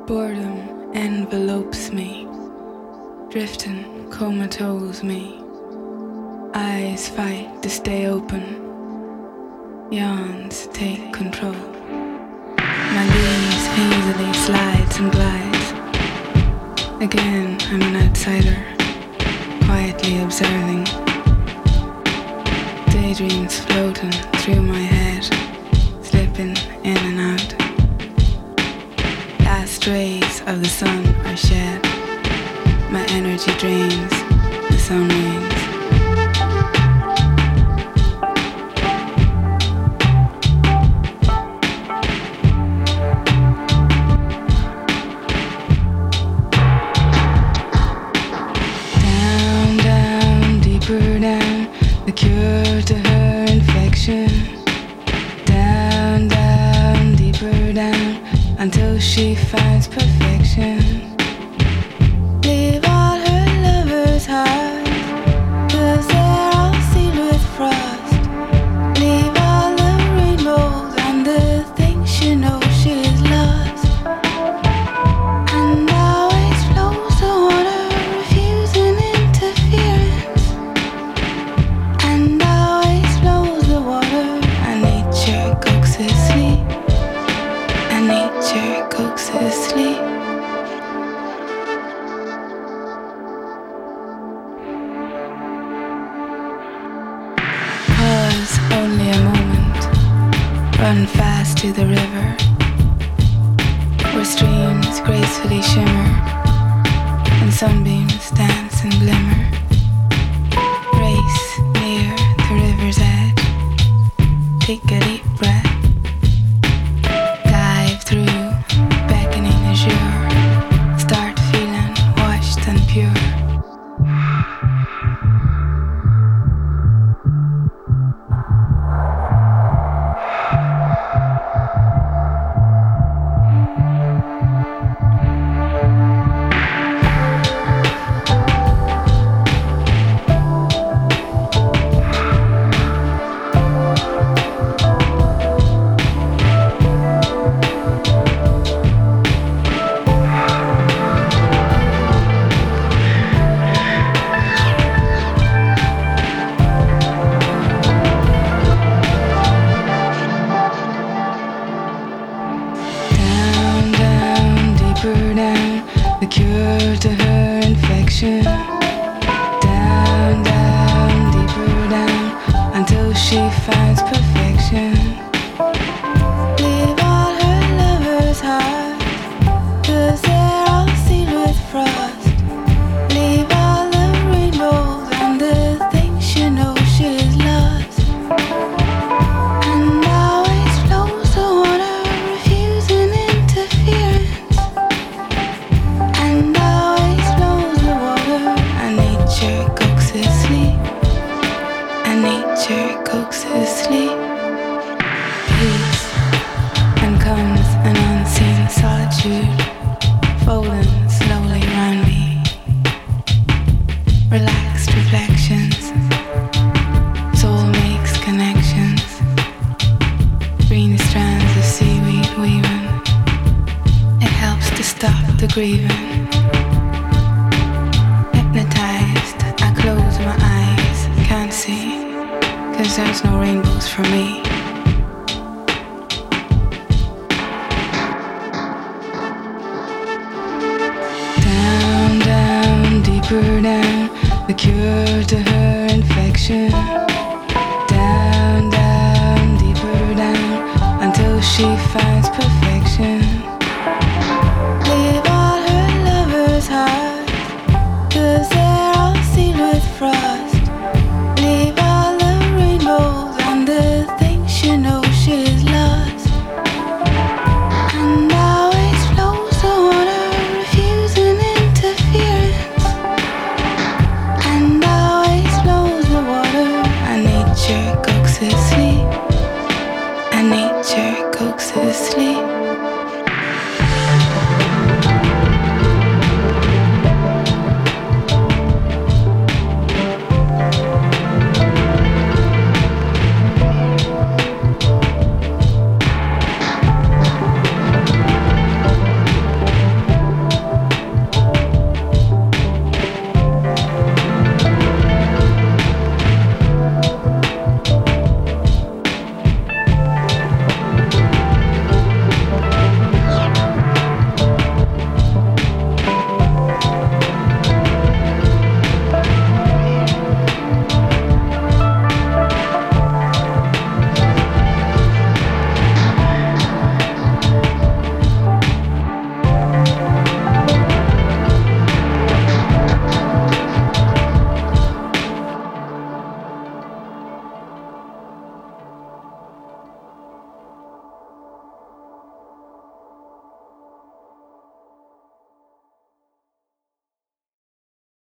Boredom envelopes me, drifting comatose me. Eyes fight to stay open, yawns take control. My gaze hazily slides and glides. Again, I'm an outsider, quietly observing. Daydreams floating through my head, slipping in and out. Last rays of the sun are shed. My energy drains the sun wings. Down, down, deeper down, the cure to her infection. Down, down, deeper down, until she finds perfection. Leave all her lovers' hearts, 'cause they're all sealed with frost. Leave all the rainbows and the things she knows she's lost. And always flows the water, refusing interference. And always flows the water, and nature coaxes sleep. And nature coaxes sleep. Pause only a moment. Run fast to the river, where streams gracefully shimmer and sunbeams dance and glimmer. Race near the river's edge. Take a deep breath. Dive through beckoning azure. Start feeling washed and pure. Down, down, deeper down, the cure to her infection. Down, down, deeper down, until she finds perfection. Leave all her lovers' hearts, 'cause they're all sealed with frost. Leave all the rainbows and the things she knows she's lost. And always flows the water, refusing interference. And always flows the water, and nature coaxes sleep. And nature coaxes sleep. Peace, and comes an unseen solitude, folding slowly round me. Relaxed reflections, soul makes connections. Green strands of seaweed weaving, it helps to stop the grieving. Hypnotized, I close my eyes, can't see, 'cause there's no rainbows for me. Down, down, deeper down, the cure to her infection. Down, down, deeper down, until she finds perfection. Leave all her lovers' hearts, 'cause they're all sealed with frost. Leave all the rainbows and the things she knows she's lost. And always flows the water, refusing interference. And always flows the water, and nature